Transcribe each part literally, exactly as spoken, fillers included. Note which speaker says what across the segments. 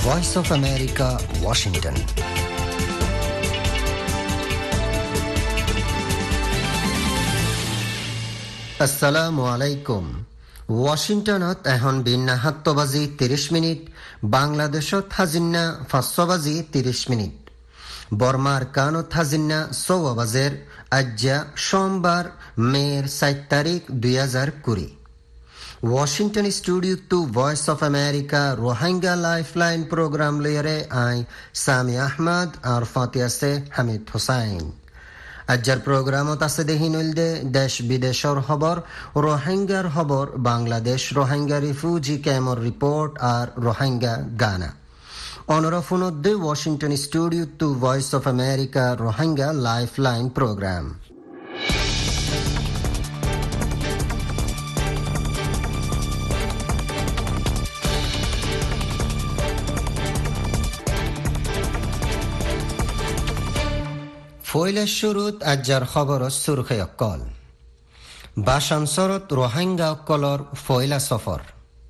Speaker 1: Voice of America, Washington. আসসালামু আলাইকুম। ওয়াশিংটনত এখন বিন্না সাত বাজি ত্ৰিশ মিনিট, বাংলাদেশত হাজিন্না পাঁচ বাজি ত্ৰিশ মিনিট, বর্মার কানত হাজিন্না ছয় বাজের। আজ্জা সোমবার মের সাত তারিখ দুই হাজার কুড়ি। ওয়াশিংটন স্টুডিও টু Voice of America Rohingya lifeline program লইয়ারে আই সামি আহমদ আর ফাতি আছে হামিদ হুসাইন। আজ্জার প্রোগ্রামত আছে দেহিনুল দে দেশ বিদেশর খবর, রোহিঙ্গার খবর, বাংলাদেশ রোহিঙ্গা রিফিউজি ক্যাম্পর রিপোর্ট আর রোহিঙ্গা গানা। অনরফুনত দে ওয়াশিংটন স্টুডিও টু Voice of America Rohingya lifeline program. ফয়লের শুরুত আজ্জার খবর সুরখে অকল। বাসানসরত রোহিঙ্গা অকলর ফয়লা সফর।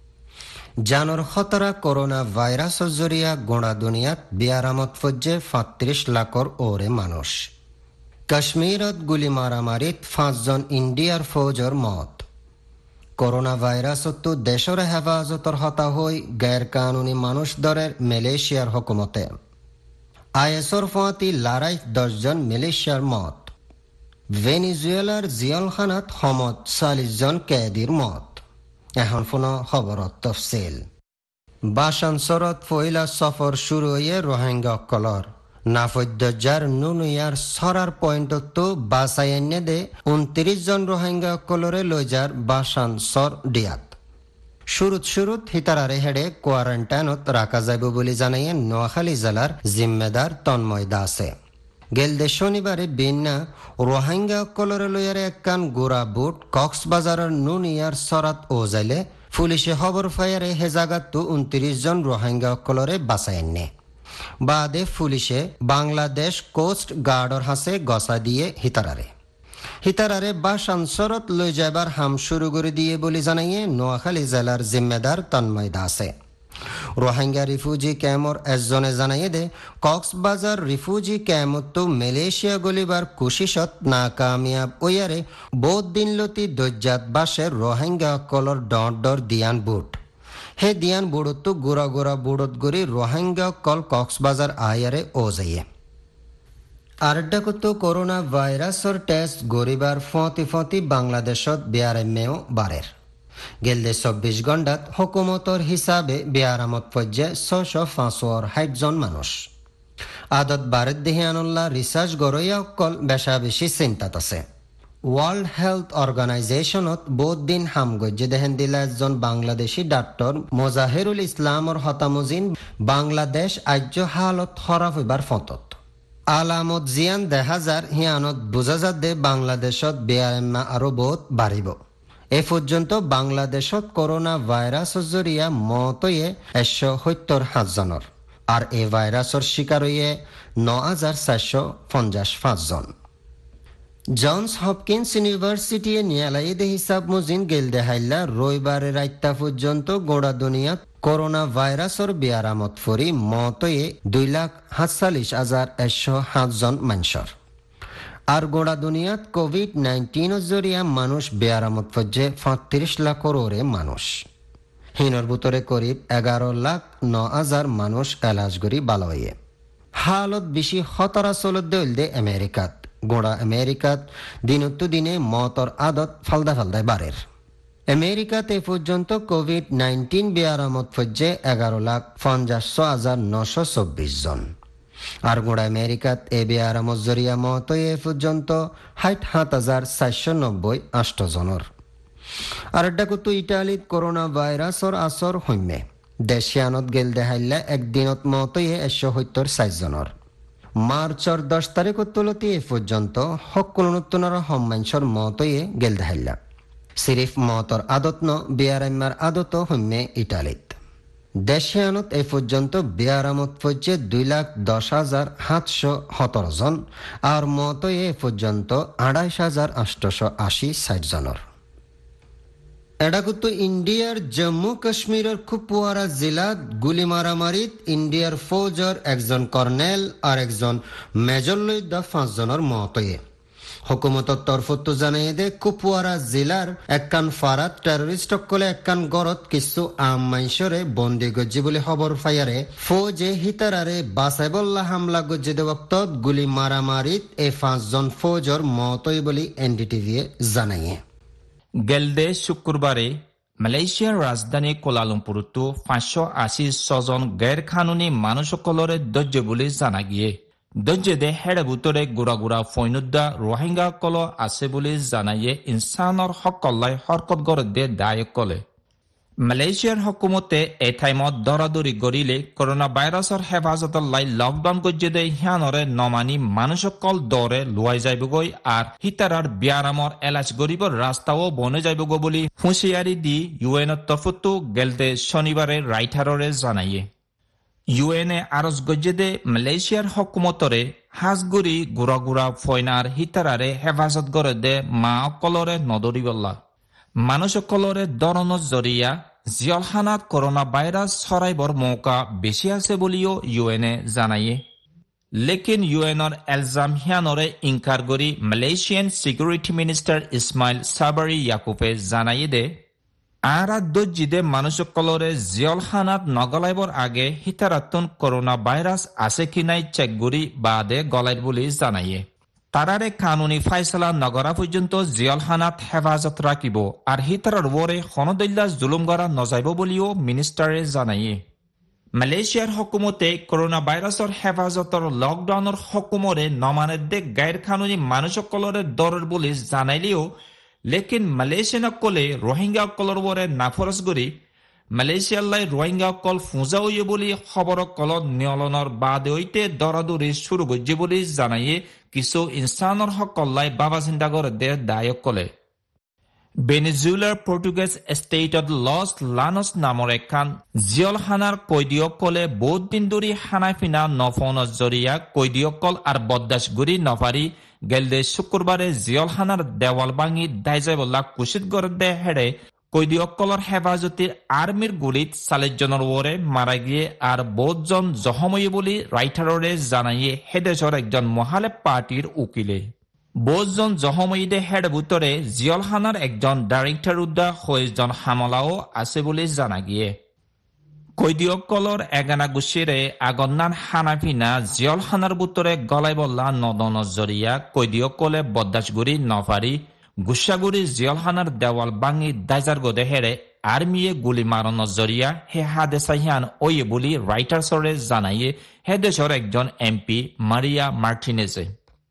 Speaker 1: জানর খতরা করোনা ভাইরাস জরিয়া গোড়া দুনিয়াত বিয়ারামত ফজ্জে সাঁত্রিশ লাখর ওরে মানুষ। কাশ্মীরত গুলি মারামারিত পাঁচজন ইন্ডিয়ার ফৌজর মত। করোনা ভাইরাসত দেশর হেফাজতর হতা হই গैर কানুনি মানুষ দরের মালয়েশিয়ার হুকুমতে। আইএসর ফাঁতি লড়াই দশজন মালয়েশিয়ার মত। ভেনিজুয়েলার জিয়ালখানাত সমত চাল্লিশ জন কেদির মত। এখন ফোন খবরত তফসিল। বাসানসরত ফয়লা সফর শুরু হয়ে রোহিঙ্গা অকলর নাফদ্যার নুনুয়ার সরার পয়েন্টত বাসাই এনে দে উনত্রিশ জন রোহিঙ্গা অকলরে লইজার বাসানসর ডিয়াত। শুরুত শুরুত হিতারারে হেডে কোয়ারেন্টাইনত রাখা যাইব বলে জানাইয়ে নোয়াখালী জেলার জিম্মেদার তন্ময় দাসে। গেলদে শনিবারে বিন্না রোহিঙ্গা অকলরে লইয়ারে একখান গোড়া বুট কক্সবাজারের নুনিয়ার সরাত ও যাইলে পুলিশে খবর ফায়ারে হে জাগাত উনত্রিশ জন রোহিঙ্গা অকলরে বাঁচাই নে। বাদে পুলিশে বাংলাদেশ কোস্ট গার্ডর হাসে গসা দিয়ে হিতারারে হিতারারে বাসানসরত লই যাবার হাম শুরু করে দিয়ে বলে জানাইয়ে নোয়াখালী জেলার জিম্মেদার তন্ময় দাসে। রোহিঙ্গা রিফিউজি ক্যাম্পর একজনে জানাইয়ে দে কক্সবাজার রিফিউজি ক্যাম্পত মালয়েশিয়া গলিবার কোশিশত নাকামিয়াব ওয়ারে বহুত দিন লতি দজ্জাত বাসের রোহিঙ্গা কলর ডর ডর দিয়ান বুট। হে দিয়ান বুড়ত গোড়া গোড়া বুড়ত গড়ি রোহিঙ্গা কল কক্সবাজার আয়ারে ও যাইয়ে। আরেকটা করোনা ভাইরাসর টেস্ট গরিবার ফতি ফতি বাংলাদেশত বিয়ারেমেও বাড়ের। গেলদে চব্বিশ ঘণ্টাত হুকুমতর হিসাবে বিয়ারামত পর্যে ছয়শ পাঁচশোর ষাট জন মানুষ। আদত বারেত দেহিয়ানুল্লাহ রিসার্চ গরইয়া অকল বেশা বেশি চিন্তাত আছে। ওয়ার্ল্ড হেলথ অর্গানাইজেশনত বহুত দিন হামগজ্জে দেহেন দিলা একজন বাংলাদেশি ডাক্তর মোজাহিরুল ইসলামর হতামুজিন বাংলাদেশ আজ্য হালত খরাব হইবার ফতত। আলামত জিয়ান দেখা যার হিয়ানত বোঝা যা দে বাংলাদেশত বিয়ারেম্মা আরো বহুত বাড়িব। এ পর্যন্ত বাংলাদেশত করোনা ভাইরাস জরিয়া মতয়ে একশো সত্তর সাত জনের আর এই ভাইরাসর শিকার হইয়ে ন হাজার চারশো পঞ্চাশ পাঁচ জন। জনস হপকিন্স ইউনিভার্সিটি নিয়ালাইদে হিসাব মুজিন গেল দেহাইল্লা রবিবারে রাইতা পর্যন্ত গোড়া দুনিয়াত করোনা ভাইরাসর বিয়ারামত ফরি মতয়ে দুই লাখ সাতচল্লিশ হাজার একশো সাত জন মানুষের। আর গোড়া দুনিয়াত কোভিড নাইন্টিন জরিয়া মানুষ বিয়ারামত পর্যে পঁয়ত্রিশ লাখর ওরে মানুষ। হিনর ভিতরে করিব এগারো লাখ ন হাজার মানুষ এলাজ করি বালা হইয়ে। হালত বেশি খতরা চলত দেল দে আমেরিকাত। গোড়া আমেরিকাত দিনত দিনে মতর আদত ফালদা ফালদায় বাড়ের। আমেরিকাত এ পর্যন্ত কোভিড নাইন্টিন বিয়ারামত পর্যে এগারো লাখ পঞ্চাশ হাজার নশো চব্বিশ জন। আর গোড়া আমেরিকাত এ বিয়ারামত জরিয়া মত এ পর্যন্ত ষাট সাত হাজার চারশো নব্বই আষ্ট জনের। আর এটা কত ইটালিত করোনা ভাইরাসর আসর হইমে দেশিয়ানত গেল দেহাইল্লা একদিনত মতয়ে একশো সত্তর চার জনের। মার্চর দশ তারিখ তুলতি এ পর্যন্ত সকল নতুন সম্মানসর মতয়ে গেল দেহাইল্লা। সিরিফ মতর আদত ন বিয়ারাম্মার আদত হইমে ইটালিত। দেশিয়ানত এ পর্যন্ত বিয়ারামত পর্যে দুই লাখ দশ হাজার সাতশো সতেরো জন আর মতয়ে এ পর্যন্ত আড়াইশ হাজার আটশো আশি ষাট জনের। এডাকুতো ইন্ডিয়ার জম্মু কাশ্মীরের কুপওয়ারা জেলাত গুলি মারামারিত ইন্ডিয়ার ফৌজর একজন কর্নেল আর একজন মেজর লইদা পাঁচজনের মতয়ে হুকুমতর তরফত জানাই দে কুপওয়ারা জেলার একখান ফারাত টেররিস্ট কলে একখান গরত কিছু আম মাইসরে বন্দি গজ্জি বলে খবর ফায়ারে ফৌজে হিতারারে বাসাইবল্লা হামলা গজ্জি দে বক্তত গুলি মারামারিত এ পাঁচজন ফৌজর মতই বলি এনডিটিভি জানাইয়ে
Speaker 2: গেলদে শুক্রবারে মালয়েছিয়ার রাজধানী কোলালামপুরতো পাঁচশো আশি ছজন গের কানুনি মানুষসকলরে দর্জ বলে জানা গিয়ে দর্জে হেড়ে বুতরে গুড়া গুড়া ফৈনুদ্দা রোহিঙ্গা কল আছে বলে জানাইয়ে ইনসানৰ সকলাই হরকত গড়ে দায়ক কলে মালয়েছিয়ার হকুমতে এই টাইমত দরাদরি গড়িলে করোনা ভাইরাসর হেফাজতর লাই লকডাউন গজ্জে দে হিয়ানরে নমানি মানুষসকল দরে লুয়াই যাইবগৈ আর হিতারার বিয়ারামর এলাচ গরিবর রাস্তাও বনে যাইবগৈ বলি হুঁশিয়ারি দি ইউএনের তরফতো গেলতে শনিবারে রাইটাররে জানাইয়ে ইউএনএ আরজ গজ্জে দে মালয়েছিয়ার হকুমতরে হাজগুড়ি গুড়া গুড়া ফয়নার হিতারারে হেফাজত গড়ে দে মা অকলরে নদরিবল্লা মানুষসকলরে দরনত জরিয়া জিয়লখানাত করোনা ভাইরাস ছড়াইবৰ মৌকা বেশি আছে বলিও ইউএনএ জানাইয়ে লেকিন ইউএনর এলজাম হিয়ানরে ইনকার করি Malaysian security minister Ismail Sabri ইয়াকুবে জানাইয়ে দে আরা দজ্জিদে মানুষসকলরে জিয়লখানাত নগলাইবৰ আগে হিতারাতুন করোনা ভাইরাস আছে কি নাই চেক করি বাদে গলাইর বলে জানাইয়ে তারারে কানুনি ফাইসলা নগরা পর্যন্ত জিয়লখানাত হেফাজত রাখিব আর হিতারার ওরে হনদল্লা জুলুম করা নজাইব বলিও মিনিস্টারে জানাইয়ে মালয়েছিয়ার হকুমতে করোনা ভাইরাসর হেফাজতর লকডাউনের হকুমরে নমানের দে গায়ের কানুনি মানুষসকলরে দরের বলে জানাইলেও লেকিন মালয়েছিয়ান কলে রোহিঙ্গা কলর ওরে নাফরস করি মালয়েছিয়াল্লাই রোহিঙ্গা কল ফুঁজা হইয়ে বলি খবর কল নিয়লনৰ বাদে হইতে দরাদরি শুরু গজ্জে বলে জানাইয়ে কিছু ইনসানৰ সকলাই বাবা চিন্তা করে দে দায়ক কলে ভেনেজুয়েলার পর্তুগেজ স্টেটত লস লানস নামৰ এখন জিয়লখানার কৈদিয়কলে বহুত দিন ধৰি খানা পিনা নফনত জরিয়া কৈদিয়কল আর বদাস গুড়ি নফারি গেলদে শুক্রবারে জিয়লখানার দেওয়াল ভাঙি দাইজাইবল্লা কুশিত করে দে হেড়ে কৈদিয়কলর হেফাজতির আর্মির গুলিত চাল্লিশজনের ওরে মারা গিয়ে আর বহুজন জখমই বলি রাইটাররে জানাইয়ে হেদেশর একজন মহালেব পার্টির উকিলে বহুজন জখমইদে হেড ভিতরে জিয়লখানার একজন ডাইরেক্টর উদ্দা কয়েকজন হামলাও আছে বলে জানা গিয়ে কৈদিয়কলর এগানা গুছিরে আগন্নান হানাফিনা জিয়লখানার ভিতরে গলাই বল্লা নদন জরিয়া কৈদিয়কলে বদাসগুড়ি নফারি গুসাগুড়ি জিয়লখানার দেওয়াল ভাঙি দাইজার গদে হেরে আর্মিয়ে গুলি মারানোর জরিয়া হে হাদেসাহিয়ান ওয়ে বলি রাইটার্সরে জানাইয়ে হে দেশর একজন এমপি মারিয়া মার্টিনেজে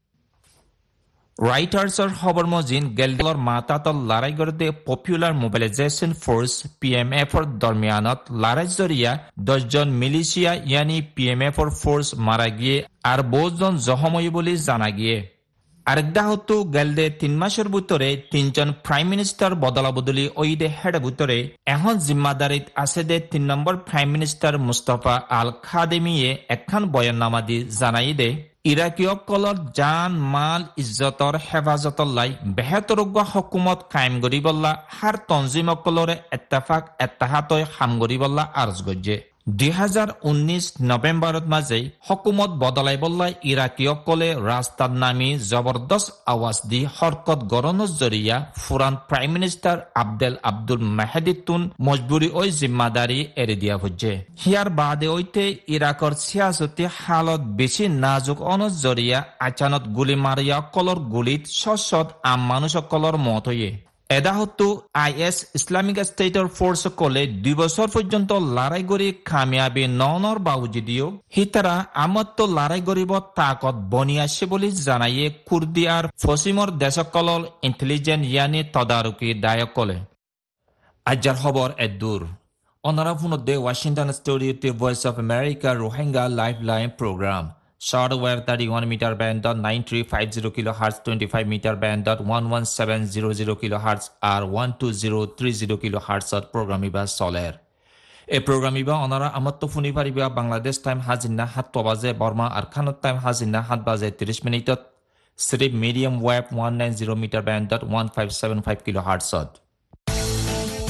Speaker 2: রাইটার্সর খবর মজিন গেলদলর মাতাতল লড়াই করতে পপুলার মোবিলাইজেশন ফোর্স পিএমএফর দরমিয়ানত লড়াই জরিয়া দশজন মিলিশিয়া ইয়ানি পিএমএফর ফোর্স মারা গিয়ে আর বহুজন জখমই বলে জানা গিয়ে আরেকদা হতো গেলদে তিন মাসের ভিতরে তিনজন প্রাইম মিনিস্টার বদলা বদলি ওই দে হেড ভিতরে এখন জিম্মাদারিত আছে দে তিন নম্বর প্রাইম মিনিস্টার মুস্তফা আল খাদেমিয়ে একখান বয়াননামা দি জানাই দে ইরাকীয়কলর জান মাল ইজ্জতর হেফাজতর লাই বেহেতরজ্ঞ হকুমত কায়েম গরিবল্লা হার তঞ্জিমকলরে এত্তেফাক এত্তাহাতই হাম গরিবল্লা আরজ গজ্জে দুই হাজার উনিশ নভেম্বরত মাঝে হকুমত বদলাই বল্লাই ইরাকীয়কলে রাস্তার নামি জবরদস্ত আওয়াজ দি হরকত গরণর জরিয়া ফুরান প্রাইম মিনিস্টার আবদেল আব্দুল মেহেদিতুন মজবুরি ওই জিম্মাদারি এড়ে দিয়া হচ্ছে হিয়ার বাদে ওইতে ইরাকর সিয়াসতি হালত বেশি নাজুক অনজ জরিয়া আচানত গুলি মারিয়া কলর গুলিত সৎ আম মানুষ কলর মত হয়ে এদা হতো আই এস ইসলামিক স্টেটর ফোর্স কলে দুই বছর পর্যন্ত লড়াই করি কামিয়াবি ননর বাউজিদিও হিতারা আমত্ত লড়াই করিব তাকত বনি আসে বলে জানাইয়ে কুর্দি আর ফসিমর দেশকলল ইন্টেলিজেন্ট ইয়ানি তদারকি দায়ক কলে আজ্জার খবর এদুর অনারা ফুনদে ওয়াশিংটন স্টুডিওতে Voice of America Rohingya life line program Shortwave thirty-one meter band dot nine three five zero kilohertz, twenty-five meter band dot one one seven zero zero kilohertz আর one two zero three zero kilohertz program iba solar. এই program iba onara amatto funi pariba Bangladesh time hazinna সাত baje Burma আর Khanot time hazinna সাত baje ত্রিশ minute strip medium wave one ninety meter band dot one five seven five kilohertz.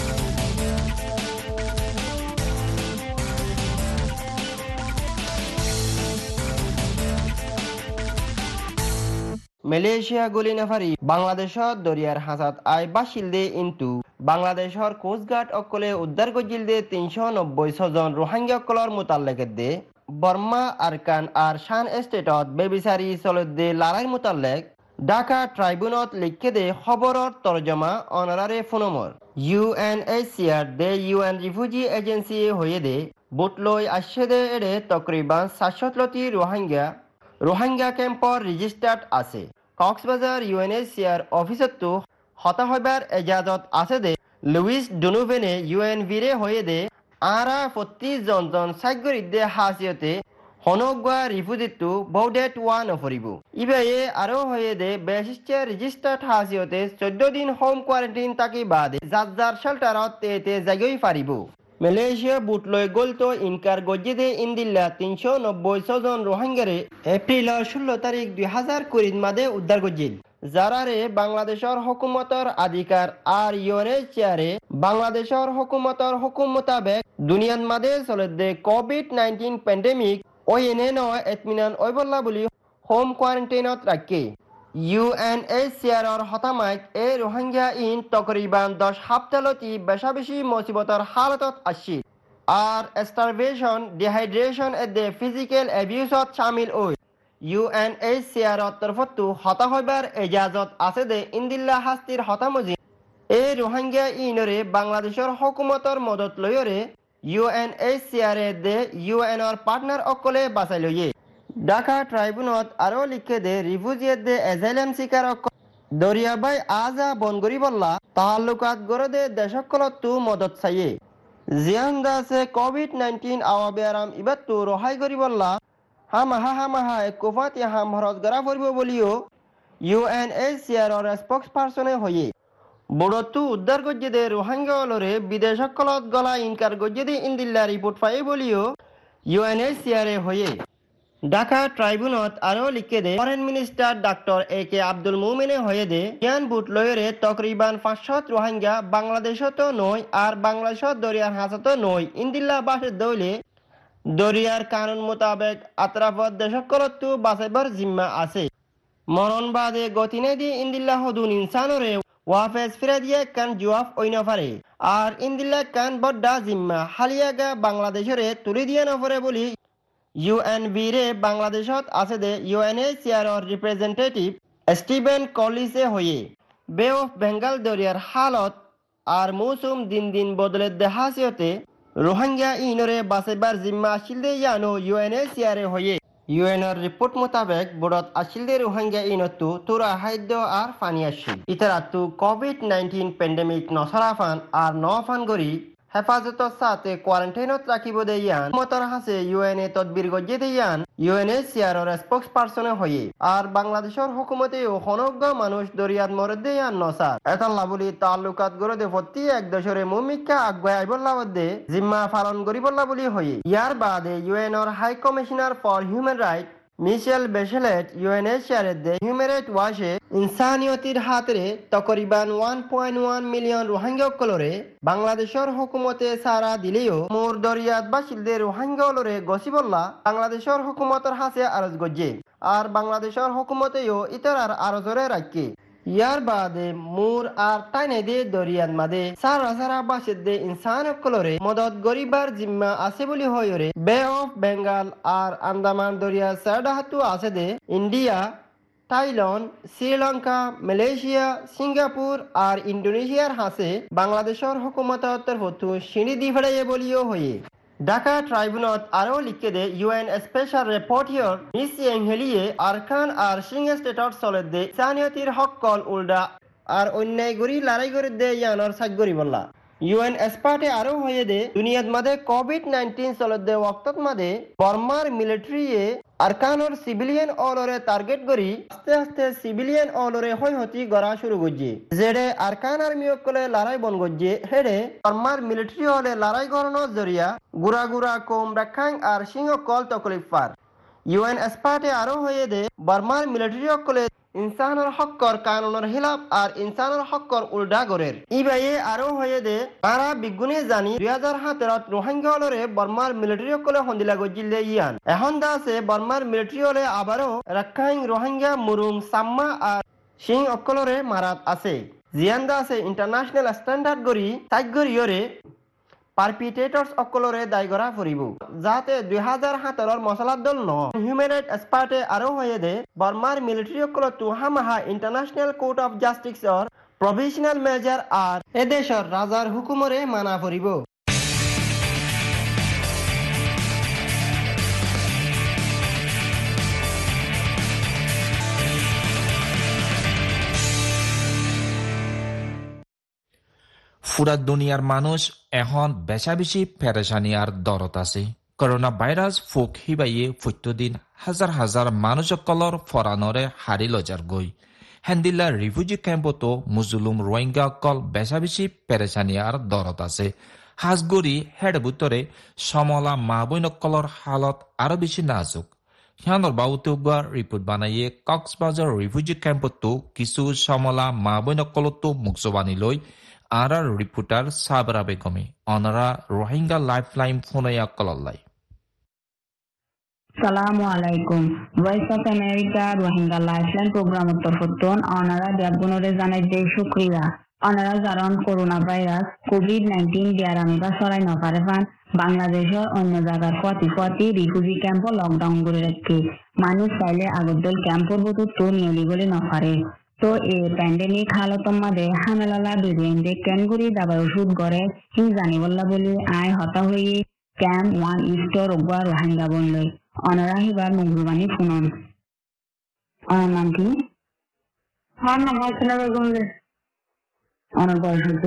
Speaker 3: Malaysia গলি নাফারি বাংলাদেশত দরিয়ার হাজাত I বাসিলদে ইন্তু বাংলাদেশর coast guard অকলে উদ্ধার গজিলদে তিনশো নব্বই ছজন রোহিঙ্গা অকলর মোতাল্লেকের দে বর্মা আরকান আর শান এস্টেটত বেবিচারি চলদে লারাই মোতাল্লেক ঢাকা ট্রাইব্যুনত লিখে দে খবরর তরজমা অনারারে ফোনমর ইউএনএইচসিআর দে ইউএন রিফিউজি এজেন্সি হয়ে দে বুটলই আসছে দে এড়ে তকরিবান সাতশতলতি রোহিঙ্গা রোহিঙ্গা ক্যাম্পর রেজিস্টার্ড আছে কক্সবাজার ইউএনএইচসিআর অফিসতো হতা হইবার এজাজত আছে দে লুইস ডোনোভেনে ইউএনভিরে হয়ে দে আরা পঁচিশ জন জন সাগ্যরিদে হাসিয়তে হনগুয়া রিফিউজিটো বৌডেট ওয়া নফরিব ইবাইয়ে আরো হয়ে দে বেশিষ্টে রেজিস্টার্ড হাসিয়তে চোদ্দ দিন হোম কোয়ারেন্টাইন তাকি বাদে যার যার শেল্টারত তেতে জাগই পারিব মালয়েশিয়া বুটলই গলতো ইনকার গজ্জিদে ইন্দিল্লা তিনশো নব্বই ছজন রোহিঙ্গারে এপ্রিলের ষোলো তারিখ দুই হাজার কুড়ির মাদে উদ্ধার গজ্জিদ যারারে বাংলাদেশের হুকুমতর অধিকার আর ইউএনএইচসিআরে বাংলাদেশের হুকুমতর হুকুম মোতাবেক দুনিয়ার মাদে চলে দে কোভিড নাইন্টিন প্যান্ডেমিক ওই এনে নয় এতমিনান ওইবল্লা বলি হোম কোয়ারেন্টাইনত রাখে ইউএনএইচসিআর হতামাইক এ রোহিঙ্গা ইন তকরিবান দশ হাপ্তালতি বেশা বেশি মুসিবতর হালতত আসি আর স্টারভেশন ডিহাইড্রেশন এ দে ফিজিক্যাল অ্যাবিউসত শামিল ওই ইউএনএইচসিআর তরফতো হতা হইবার এজাজত আছে দে ইন্দিল্লা হাস্তির হতামজি এ রোহিঙ্গা ইনরে বাংলাদেশের হুকুমতর মদত লয়রে ইউএনএইচসিআর এ দে ইউএনর পার্টনার অকলে বাঁচাই লইয়ে ঢাকা ট্রাইব্যুনত আরো লিখে দে রিফিউজিয়ের দে এজাইলাম শিকার দরিয়াবাই আজা বনগরি বল্লা তাহাল্লুকাত গড়ে দে দেশকলতো মদত চাইয়ে জিয়ান দাসে কোভিড নাইন্টিন আওয়াবে আরাম ইবাত্তু রহাই গরি বল্লা হামাহা হামাহা কোফাত হাম হরত গড়া পড়ব বলিও ইউএনএইচসিআর এর স্পোক্স পার্সনে হয়ে বড়তু উদ্ধার গজ্জে দে রোহিঙ্গা অলরে বিদেশকলত গলা ইনকার গজ্জে দে ইন্দিল্লা রিপোর্ট পাই বলিও ইউএনএইচসিআর এ হয়ে ঢাকা ট্রাইব্যুনত আরো লিখে দে foreign minister doctor A K Abdul মুমিনে হয়ে দে ইয়ান বুট লয়রে তকরিবান পাঁচশত রোহিঙ্গা বাংলাদেশত নয় আর বাংলাদেশত দরিয়ার হাসত নয় ইন্দিল্লা বাসের দৌলে দরিয়ার কানুন মোতাবেক আতরাফত দেশকলতো বাঁচাইবার জিম্মা আছে মরণ বাদে গতিনে দি ইন্দিল্লা হদুন ইনসানরে ওয়াফেজ ফিরে দিয়ে কান জুয়াফ ওইনফারে আর ইন্দিল্লা কান বড্ডা জিম্মা হালিয়াগা বাংলাদেশরে তুলি দিয়ে নফরে বলি ইউএনভি রে বাংলাদেশত আছে দে ইউএনএইচসিআর এর রিপ্রেজেন্টেটিভ স্টিভেন কলিসে হয়ে বে অফ বেঙ্গল দরিয়ার হালত আর মৌসুম দিন দিন বদলে দেহাসিয়তে রোহিঙ্গা ইনরে বাঁচাইবার জিম্মা আসিল দে ইয়ানো ইউএনএইচসিআর এ হয়ে ইউএনর রিপোর্ট মোতাবেক বড়ত আসিল দে রোহিঙ্গা ইনতো তোরা খাদ্য আর পানি আসিল ইতারাতো কোভিড নাইন্টিন প্যান্ডেমিক নসরাফান আর নফান গরি হেফাজতর সাথে কোয়ারেন্টাইনত রাখিব দে ইয়ান মতর হাসে ইউএনএ তদবির গজ্জে দে ইয়ান ইউএনএইচসিআর এর স্পোক্স পার্সনে হয়ে আর বাংলাদেশের হুকুমতেও হনজ্ঞ মানুষ দরিয়াত মরে দে ইয়ান নসার এতাল্লা বলি তাল্লুকাত গড়ে দে প্রতি এক দেশরে মুমিকা আগুয়াই আইবল্লা বদে জিম্মা পালন করিবল্লা বলি হয়ে ইয়ার বাদে ইউএনর high commissioner for human right Michelle Bachelet UNHCR এর দে হিউম্যান রাইট ওয়াশে ইনসানিয়তির হাতরে তকরিবান one point one million Rohingya কলরে বাংলাদেশের হুকুমতে সারা দিলেও মোর দরিয়াত বাসিলদের রোহিঙ্গা অলরে গসিবল্লা বাংলাদেশের হুকুমতের হাসে আরজ গজ্জে আর বাংলাদেশের হুকুমতেও ইতরার আরজরে রাখে ইয়ার বাদে মুর আর টাইনে দে দরিয়াত মাদে সারা সারা বাসিদ দে ইনসান কলরে মদত গরিবার জিম্মা আছে বলি হয়রে বে অফ বেঙ্গল আর আন্দামান দরিয়া সারডাহাতু আছে দে India Thailand Sri Lanka Malaysia Singapore আর ইন্দোনেশিয়ার হাসে বাংলাদেশের হুকুমতের তরফতো সিঁড়ি দি ফেড়াইয়ে বলিও হয়ে ঢাকা ট্রাইব্যুনত আরো লিখে দে ইউএন স্পেশাল রিপোর্টিয়র মিস হেলিয়ে আরকান আর সিং স্টেটর চলে দে সানিয়তির হক কল উল্ডা আর অন্যায় গরি লড়াই করে দে ইয়ানর সাগরি বললা ইউএন এক্সপার্টে আরো হয়ে দে দুনিয়াত মাদে কোভিড নাইন্টিন চলে দে ওয়াক্তত মাদে বর্মার মিলিটারি এ আরকানর সিভিলিয়ান অলরে টার্গেট করি আস্তে আস্তে সিভিলিয়ান অলরে হয় হতি গড়া শুরু করছে যেডে আরকান আর্মি অকলে লড়াই বন করছে হেডে বর্মার মিলিটারি হলে লড়াই করানোর জরিয়া গুড়া গুড়া কম রাখাং আর সিংহ কল তকলিফ পার ইউএন এক্সপার্টে আরো হয়ে দে বর্মার মিলিটারি অকলে ইনসানের হক্কর কানুনের হিলাপ আর ইনসানের হক্কর উল্টা গরের ইবাইয়ে আরো হয়ে দে তারা বিগুনে জানি দুই হাজার সাতেরত রোহিঙ্গা হলরে বর্মার মিলিটারি সকলে হন্দিলা গজিলে ইয়ান এখন দা আছে বর্মার মিলিটারি হলে আবারও রাখাইন রোহিঙ্গা মুরুং সাম্মা আর সিং অকলরে মারাত আছে জিয়ান দা আছে ইন্টারন্যাশনাল স্ট্যান্ডার্ড গরি সাইক গরিয়রে পারপিটেটর্স অকলরে দায় করা ফুরিব যাতে দুই হাজার সাতেরর মশলার দল ন হিউম্যান রাইট এক্সপার্টে আরো হয়ে দে বর্মার মিলিটারি অকল তুহামাহা ইন্টারন্যাশনাল কোর্ট অফ জাস্টিসর প্রভিশনাল মেজার আর এদেশর রাজার হুকুমরে মানা ফুরিব
Speaker 2: পুরা দুনিয়ার মানুষ এখন বেশা বেশি পেরেশানি আর দরদ আছে করোনা ভাইরাস ফুক হিবাইয়ে প্রত্যেকদিন হাজার হাজার মানুষ কলর ফরানরে হারি লজার গই হেন্দিল্লা রিফিউজি ক্যাম্পতো মুজুলুম রোহিঙ্গা কল বেশা বেশি পেরেশানি আর দরদ আছে হাজগরি হেড বুতরে সমলা মা বইন কলর হালত আরো বেশি নাজুক সিয়ানোর বাবুতে রিপোর্ট বানাইয়ে কক্সবাজার রিফিউজি ক্যাম্পতো কিছু সমলা মা বইন কলতো মুখজবানি লই আর রিপোর্টার সাবরা বেগমে অনারা রোহিঙ্গা লাইফলাইন ফোনাইয়া কলল্লাই
Speaker 4: সালামু আলাইকুম Voice of America Rohingya lifeline program তরফতন অনারা দেবগুণরে জানাই দে শুক্রিয়া অনারা জারণ করোনা ভাইরাস কোভিড নাইন্টিন দিয়ার আমি বা সরাই নপারে ফান বাংলাদেশের অন্য জায়গার পতি পতি রিফিউজি ক্যাম্প লকডাউন করে রাখে মানুষ চাইলে আগরদল ক্যাম্পর বতো তো নিয়লি বলে নপারে তো এ প্যান্ডেমিক হালতর মাঝে হামেলালা বেরিয়ে ক্যানগুড়ি দাবার ওষুধ গড়ে হি জানিবল্লা বলে আয় হতা হয়ে ক্যাম্প ওয়ান ইস্টর ওগুয়া রোহিঙ্গা বনলই অনারা হিবার মুঘলবাণী ফুনন অনার নাম কি
Speaker 5: আমার নাম হাসিনা বেগম
Speaker 4: অনার বয়স হচ্ছে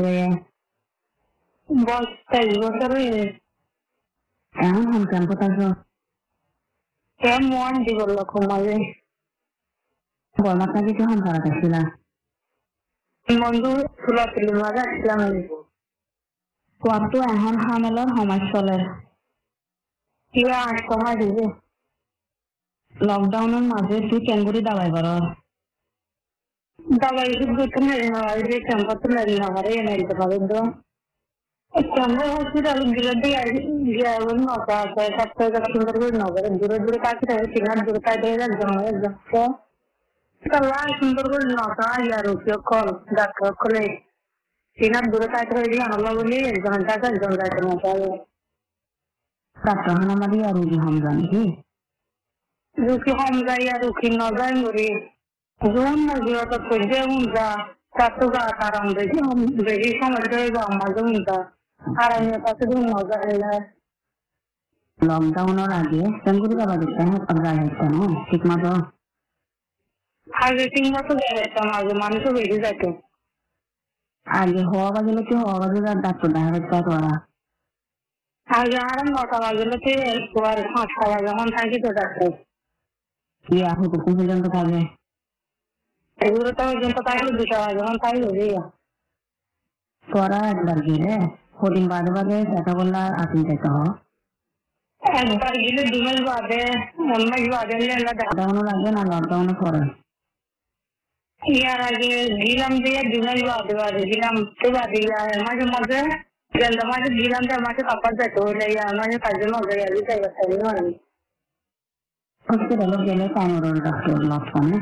Speaker 5: বয়স তেইশ বছর হয়ে
Speaker 4: এখন হোম ক্যাম্পত আছো
Speaker 5: ক্যাম্প ওয়ান দিবল লক্ষ্য মাঝে
Speaker 4: বর্মাত নাকি কি হোম করাতে ছিল
Speaker 5: বন্ধু তুলা তুলি মাঝে আসলাম
Speaker 4: কত এখন হামেলার সমাজ চলে
Speaker 5: কিবা আট সময় দিবে
Speaker 4: লকডাউনের মাঝে তুই ক্যাঙ্গুরি দাবাই কর
Speaker 5: দাবাই করতে নেই যে ক্যাম্প তো নেই আমার এনে দিতে পারবেন তো ক্যাম্প হসপিটাল দূরে দিয়ে গিয়ে নটা আছে সপ্তাহে কত সুন্দর করে নগরে দূরে দূরে কাছে থাকে সিঙ্গার দূরে কাছে একজন একজন কালা সুন্দর করে নটা ইয়ার উপযোগ কল ডাক্তার খোলে সিঙ্গার দূরে কাছে হয়ে আনলা বলি একজন টাকা একজন যাইতে নটা
Speaker 4: ডাক্তার হানা মারি আর রুগী হম জানি কি
Speaker 5: রুকি হম যাই আর রুকি ন যাই মরি জোন না জিওটা কইতে উনজা তাতো গা কারণ দেখি হম দেখি সময় ধরে গা মাঝে উনজা আর আমি তাতে দিন ন যাই
Speaker 4: লকডাউনের আগে ক্যাঙ্গুরি দাবা দিতে হ্যাঁ পাগড়া হচ্ছে না ঠিক মতো
Speaker 5: আগে তিন মতো যাইতাম আগে মানুষও বেরিয়ে যেত
Speaker 4: আগে হওয়া বাজলে কি হওয়া বাজে ডাক্তার দেখা যাচ্ছে তোরা
Speaker 5: আগে আর নটা বাজলে তো একবার পাঁচটা বাজে এখন থাকি তো ডাক্তার
Speaker 4: কি এখন তো কোন পর্যন্ত থাকবে
Speaker 5: এগুলো তো পর্যন্ত থাকলে দুটা বাজে এখন তাই হয়ে
Speaker 4: তোরা একবার গেলে কদিন বাদে বাদে দেখা করলে আপনি যেতে হ
Speaker 5: একবার গেলে দু মাস বাদে এক মাস বাদে
Speaker 4: লকডাউনের আগে না লকডাউনের পরে
Speaker 5: ইয়ার আগে গিলাম দিয়ে দু মাস বাদে বাদে গিলাম তো বাদে মাঝে মাঝে গেলাম মাঝে গিলাম তার মাঝে কাপড় যেতে হলে মাঝে কাজে মজা গেলে তাই কথা
Speaker 4: হসপিটালে গেলে কামড় ডাক্তার লক্ষণে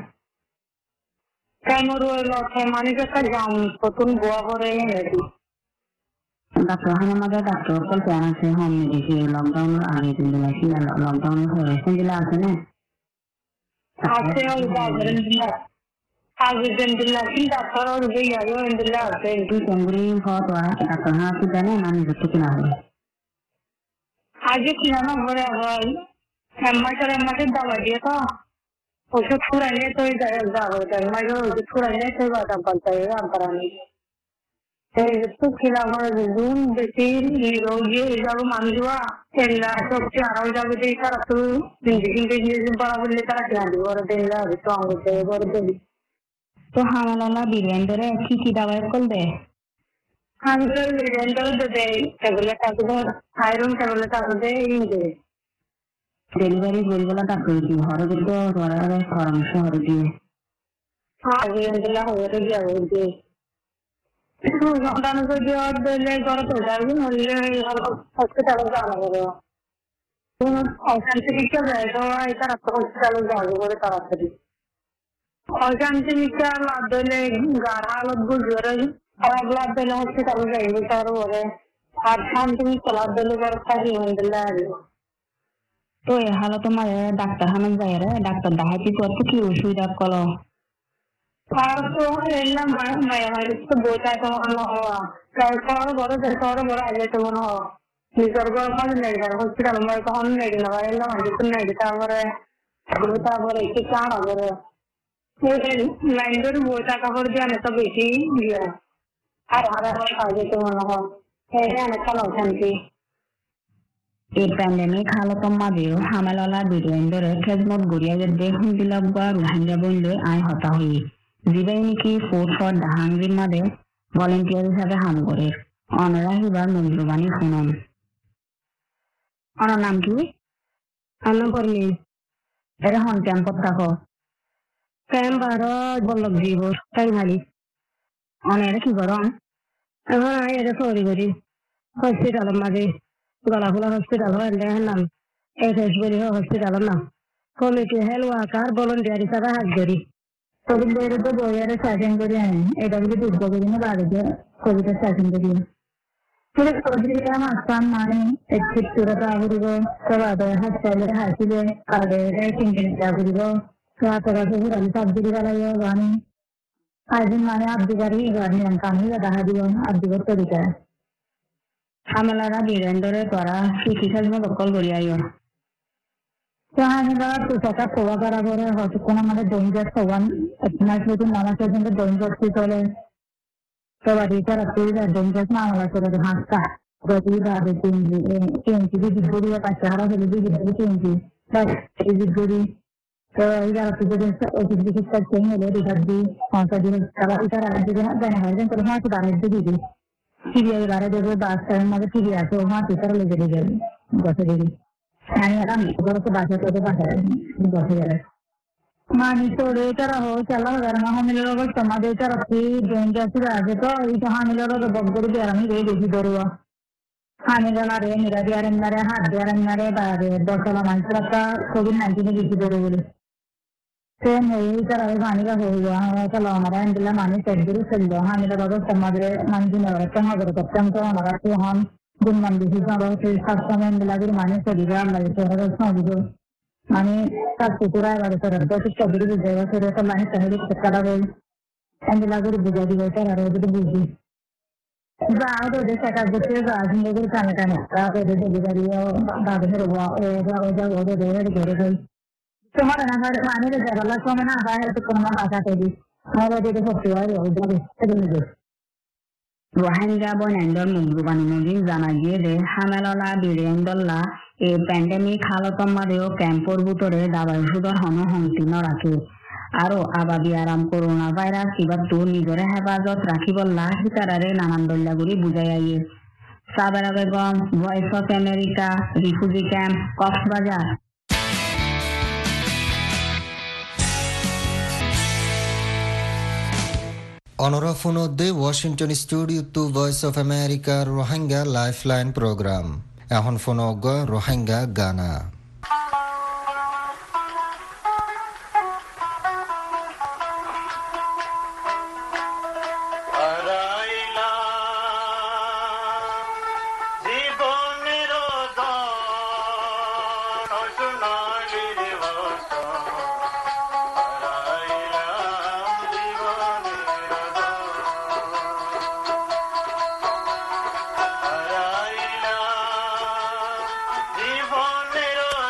Speaker 5: কামড় ওই লক্ষে মানুষ একটা জাম প্রথম গোয়া করে এনেছি
Speaker 4: ডাক্তার হানা মাঝে ডাক্তার কল প্যান আছে হোম মেডিসি লকডাউনের আগে দিন দিলাইছি লকডাউনের পরে কোন জেলা আছে না
Speaker 5: আছে ওই বাজারের দিলা আগে দিন দিলা কি ডাক্তার ওই যে আগে দিলা আছে
Speaker 4: তুই ক্যাঙ্গুরি হওয়া তো ডাক্তার হানা তুই জানে না নিজে থেকে না হবে
Speaker 5: আগে কিনা না পরে আবার এমআইটার এমআইটার দাবা দিয়ে তো ওষুধ ফুরাইলে তো যাবো এমআইটার ওষুধ ফুরাইলে তো বাদাম পাল্টাই আন্তরানি তো কিনা করে জুন বেশি রোগী যাবো মানুষরা এলা সবচেয়ে আরো যাবে যে তারা তো জিন্দিগি জিন্দিগি পারা বললে তারা কিনা দিব ওরা দিন যাবে তো আঙুল দেবে বড় দেবি
Speaker 4: তো হামালালা বীরেন্দ্রে কি কি দাবাই করবে
Speaker 5: আমাদের বীরেন্দ্র দেবে ট্যাবলেট থাকবে আয়রন ট্যাবলেট থাকবে এই দেবে
Speaker 4: ডেলিভারি বলবেলা ডাক্তার দিব হরে কিন্তু পরামর্শ হরে দিয়ে
Speaker 5: alhamdulillah hore gya hoje সন্তান যদি দিলে ঘরে তো যাবে হলে হসপিটালে যাওয়া হবে কোন অশান্তিটা যায় তো এটা হসপিটালে যাওয়া করে তাড়াতাড়ি অশান্তিটা লাভ দিলে গার হালত বুঝবে খারাপ লাভ দিলে হসপিটালে যাইবে তার পরে আর শান্তি লাভ দিলে ঘরে থাকি আলহামদুলিল্লাহ
Speaker 4: তো এ হালত মারে ডাক্তার হামান যায় রে ডাক্তার দেখাইতে তোর তো কি অসুবিধা কলো
Speaker 5: আর তো এলাম মায়া মারি তো বইটা তো হলো হওয়া কাল খাওয়ার বড় খাওয়ার বড় আগে তো মনে হয় নিজের ঘর কাজ নেই হসপিটাল মানে তখন নেই না এলাম আগে তো নেই তারপরে তারপরে একটু চাড়া করে লাইন ধরে বইটা কাপড় দিয়ে অনেকটা বেশি দিয়ে আর হারা আগে তো মনে হয় হ্যাঁ অনেকটা অশান্তি
Speaker 4: এই প্যান্ডেমিক হালতম মাঝেও হামেলালা বিরেন্দ্রের খেজমত গড়িয়া যে হুন্দিলাক বা রোহিঙ্গা বললে আয় হতা হই যিবাই নাকি ফুড ফর দ্য হাংরির মাঝে ভলেন্টিয়ার হিসাবে হাম করে অনারা হিবার মঞ্জুবানি শুনুন অনার নাম কি
Speaker 5: আনা পড়লি
Speaker 4: এটা হন ক্যাম্পত থাকো
Speaker 5: ক্যাম্প আরো বল্লভ জীবর তাই ভালি
Speaker 4: অনেরা কি করন
Speaker 5: এখন আয় এটা সরি করি হসপিটালের মাঝে গলাফুলা হসপিটাল হয় নাম এস এস বলি হসপিটালের নাম কমিটি হেলথ ওয়ার্কার ভলেন্টিয়ার হিসাবে হাত ধরি
Speaker 4: কোভিড বিরুদ্ধে বইয়ের শাসন করি আনি এটা বলে দুর্গ করি না বাড়িতে কোভিডের শাসন করি কোভিড হাসপান মানে একটি তুরতা ঘুরিব সবাই হাসপাতালে হাসিবে কার্ডে চিন্তা ঘুরিব রাতে ঘুরালি সাবজিরি বেলাইও গানি আইদিন মানে আব্দিকারি গানি কামি দেখা দিব আব্দিকর তরিকা হামেলারা বীরেন্দ্রের করা চিকিৎসার দখল করি আইও হামেলা পোশাকা খোয়া করা করে হয়তো কোন আমাদের ডেঞ্জার সবান আপনার যদি নানা পর্যন্ত ডেঞ্জার কি চলে সবার এটা রাখতে ডেঞ্জার না আমলা করে হাঁসটা গতি বাদে তিনজি তিনজি বিদ্যুৎ গড়িয়ে পাচ্ছে আরো হলে বিদ্যুৎ তিনজি বিদ্যুৎ গড়ি তো এটা রাখতে যদি অফিস চিকিৎসা চেঞ্জ হলে রিটার দি সংসদ দিন তারা এটা রাখতে না জানা হয় যেন করে মাছ বাড়াই দিদি সিরিয়াল বাড়াই দেবে বাস টাইম মধ্যে ঠিক আছে ও মাছ তারা লেগে দেবে বসে দেবে আমি আমি বলতে বাসা করতে বাসায় বসে গেলে মানে তোরে তারা হো চালা কারণ হামিলের অবস্থা আমাদের তারা কি ডেঞ্জার আছে তো এইটা হামিলের বক করে দিয়ে আমি রে বেশি ধরুয়া হামিলা না রে নিরা দিয়ে আরেন না রে হাত দিয়ে আরেন না রে বাড়ে দশলা মানুষের একটা কোভিড নাইন্টিনে বেশি ধরে বলে সেম এই তারা হামিলা হইয়া চালা আমরা দিলাম আমি সেট করে ফেললো হামিলের অবস্থা আমাদের মানুষ কেন করে করতাম তো আমরা তো হন দিন মান বেশি সেই সবসময় মিলাদের মানে শরীরে আমরা সঙ্গীত মানে কাজ কুকুরা এবারে করার দশ চব্বিশ জায়গা করে একটা মানে তাহলে কাটা বই এন্ডিলা করে বুঝা দিব তার আর ওদের বুঝি যা ওদের সেটা করতে যা জিন্দগির কানে কানে ওদের ডেলিভারি দাদের ওদের ঘরে গই তোমার না মানে যারা সময় না বাইরে তো কোনো ভাষা তৈরি আমাদের যেটা সত্যি হয় ওদের রোহিঙ্গা বনেন্দর মুগ্রুবানি নদী জানা গিয়ে যে হামেললা বীরেন্দল্লা এই প্যান্ডেমিক হালতম মাদেও ক্যাম্পর ভিতরে দাবাই ওষুধর হন সংকীর্ণ রাখে আরো আবাবি আরাম করোনা ভাইরাস কিবা তোর নিজরে হেফাজত রাখিবল্লা হিতারারে নানান দল্লাগুড়ি বুঝাই আইয়ে Sabera Begum Voice of America refugee camp Cox's Bazar
Speaker 1: অনরাফোনো দে ওয়াশিংটন স্টুডিও টু Voice of America Rohingya lifeline program এখন ফোন রোহিঙ্গা গানা
Speaker 6: জীবনের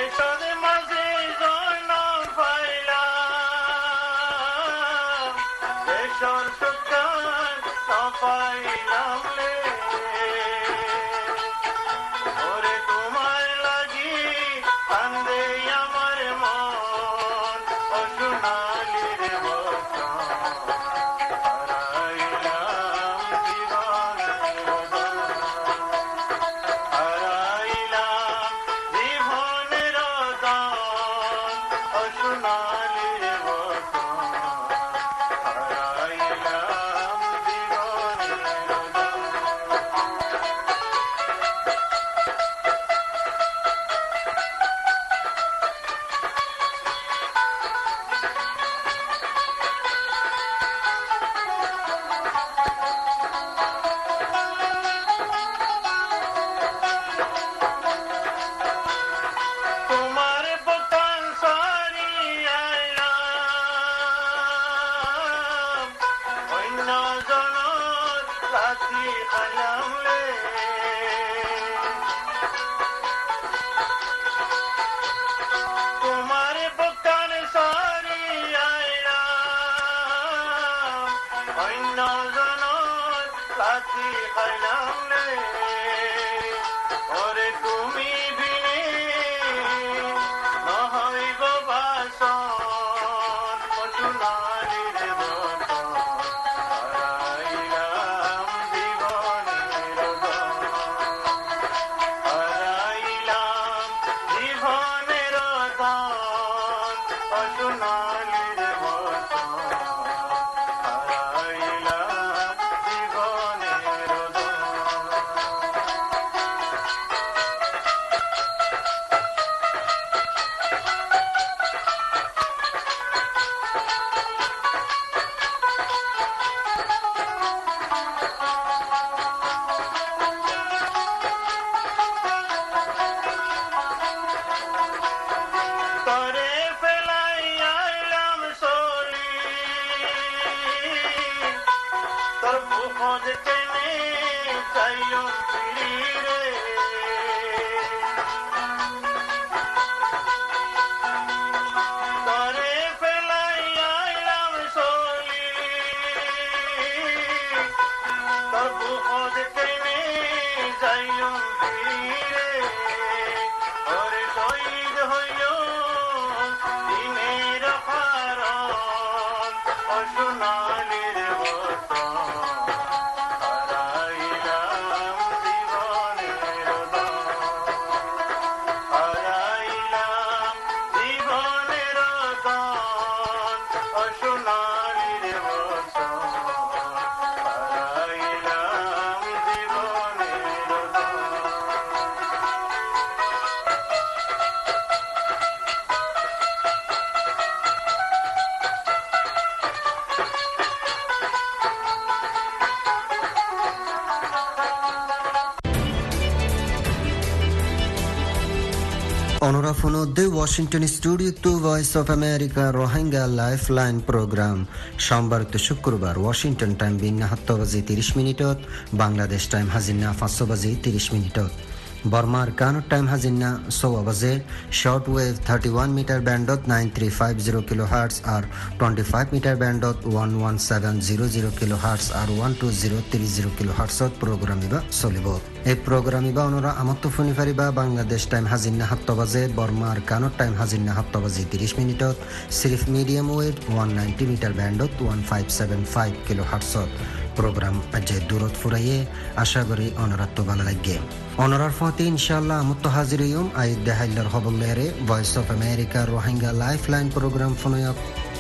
Speaker 1: অনরাফনদ্দে ওয়াশিংটন স্টুডিও টু Voice of America Rohingya life line program সোমবার তো শুক্রবার ওয়াশিংটন টাইম বিন্না সাত বাজি ত্ৰিশ মিনিটত বাংলাদেশ টাইম হাজিনা পাঁচ বাজি ত্ৰিশ মিনিটত বর্মার কানুর টাইম হাজিনা ছয় বাজে short wave thirty one meter ব্যান্ডত nine three five zero kilo hertz আর টোয়েন্টি ফাইভ মিটার ব্যান্ডত one one seven zero zero kilo hertz আর one two zero three zero kilo হার্টসত প্রোগ্রাম ইবা চলিব। এই প্রোগ্রাম ইবা অনরা আমত্ত শুনি পারিবা বাংলাদেশ টাইম হাজিনা সাত বাজে বর্মার কানুর টাইম হাজিনা সাত বাজি ত্ৰিশ মিনিটত সিরিফ medium wave one ninety meter ব্যান্ডত one five seven five kilo হার্টসত প্রোগ্রাম আজে দূরত ফুরাইয়ে আশা করি অনরাত্ম ভালো লাগে। অনরার ফতে ইনশাআল্লাহ আমত্ত হাজির হইম আই দেহাইলার হবল্লেরে Voice of America Rohingya life line program ফোনয়ক